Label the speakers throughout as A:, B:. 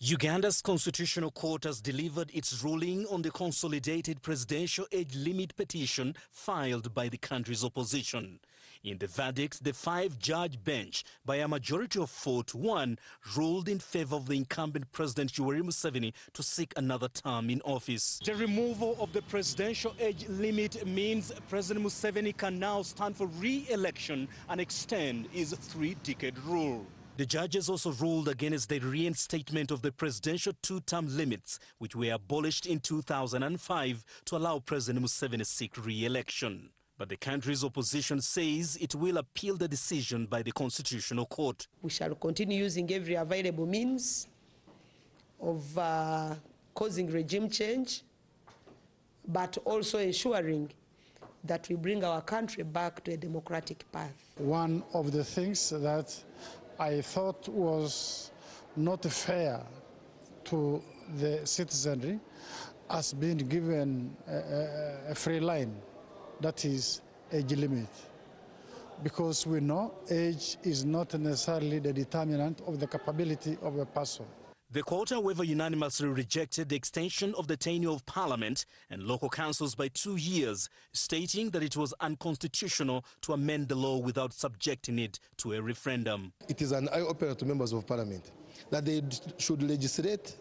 A: Uganda's Constitutional Court has delivered its ruling on the consolidated presidential age limit petition filed by the country's opposition. In the verdict, the five-judge bench, by a majority of 4-1, ruled in favor of the incumbent President Yoweri Museveni to seek another term in office. The removal of the presidential age limit means President Museveni can now stand for re-election and extend his three-decade rule. The judges also ruled against the reinstatement of the presidential two-term limits, which were abolished in 2005 to allow President Museveni to seek re-election. But the country's opposition says it will appeal the decision by the Constitutional Court.
B: We shall continue using every available means of causing regime change, but also ensuring that we bring our country back to a democratic path.
C: One of the things that I thought was not fair to the citizenry has been given a free line, that is age limit. Because we know age is not necessarily the determinant of the capability of a person.
A: The court, however, unanimously rejected the extension of the tenure of Parliament and local councils by 2 years, stating that it was unconstitutional to amend the law without subjecting it to a referendum.
D: It is an eye-opener to members of Parliament that they should legislate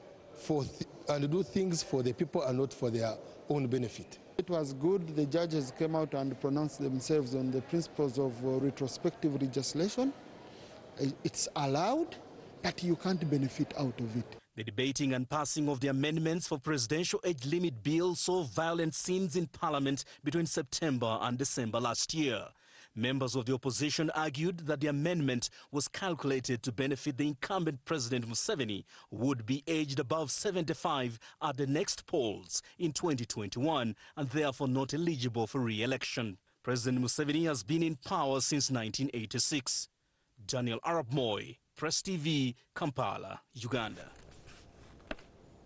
D: and do things for the people and not for their own benefit.
E: It was good the judges came out and pronounced themselves on the principles of retrospective legislation. It's allowed, but you can't benefit out of it.
A: The debating and passing of the amendments for presidential age limit bill saw violent scenes in Parliament between September and December last year. Members of the opposition argued that the amendment was calculated to benefit the incumbent President Museveni, who would be aged above 75 at the next polls in 2021 and therefore not eligible for re-election. President Museveni has been in power since 1986. Daniel Arap Moi, Press TV, Kampala, Uganda.